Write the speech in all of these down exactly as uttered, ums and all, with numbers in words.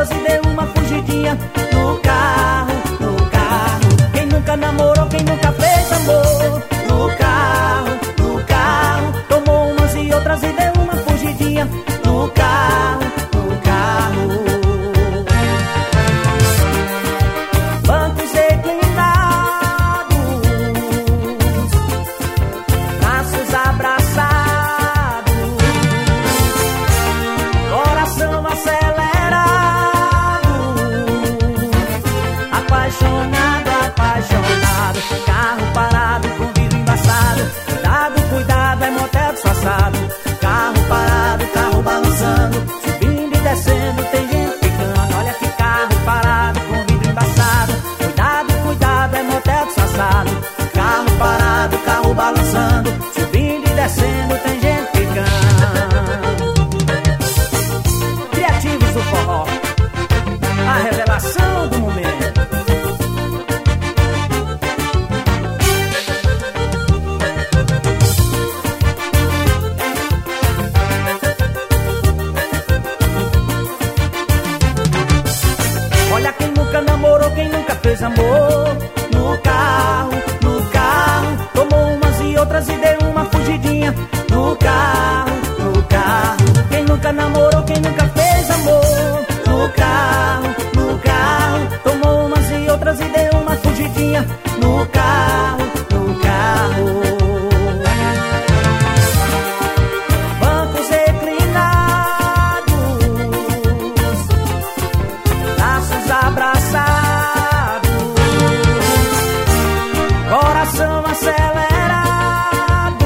outras e deu uma fugidinha no carro, no carro. Quem nunca namorou, quem nunca fez amor, no carro, no carro. Tomou umas e outras e deu uma fugidinha no carro, no carro. Bancos reclinados, braços abraçados, coração acelerado, apaixonado, apaixonado. Carro parado com vidro embaçado, cuidado, cuidado, é motel disfarçado. Carro parado, carro balançando, subindo e descendo, tem gente ficando. Olha que carro parado com vidro embaçado, cuidado, cuidado, é motel disfarçado. Carro parado, carro balançando, subindo e descendo, tem gente ficando. Criativos do forró, a revelação do momento. Olha quem nunca namorou, quem nunca fez amor, no carro, no carro. Tomou umas e outras e deu uma fugidinha no carro, no carro. Quem nunca namorou, quem nunca fez amor, no carro, no carro. Tomou umas e outras e deu uma fugidinha no carro, no carro. Bancos reclinados, braços abraçados, coração acelerado,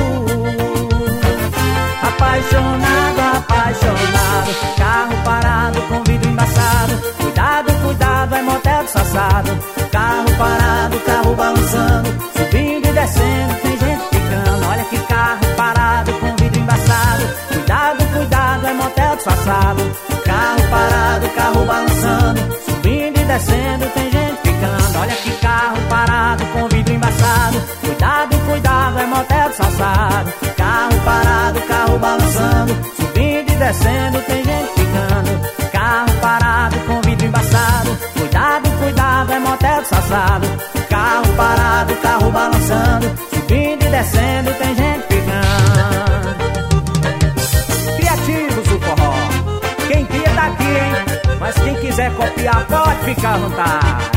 apaixonado, apaixonado. Carro parado com vidro embaçado, cuidado, cuidado, é motel disfarçado. Carro parado, carro balançando, subindo e descendo, tem gente ficando. Olha que carro parado com vidro embaçado, cuidado, cuidado, é motel disfarçado. Carro parado, carro balançando, subindo e descendo, tem gente ficando. Olha que carro parado com vidro embaçado, cuidado, cuidado, é motel disfarçado. Carro parado, carro balançando, subindo e descendo, tem gente ficando. Carro parado com vidro embaçado, cuidado, cuidado, é motel disfarçado. Carro parado, carro balançando, subindo e descendo, tem gente ficando. Criativos do forró, quem cria tá aqui, hein? Mas quem quiser copiar pode ficar à vontade.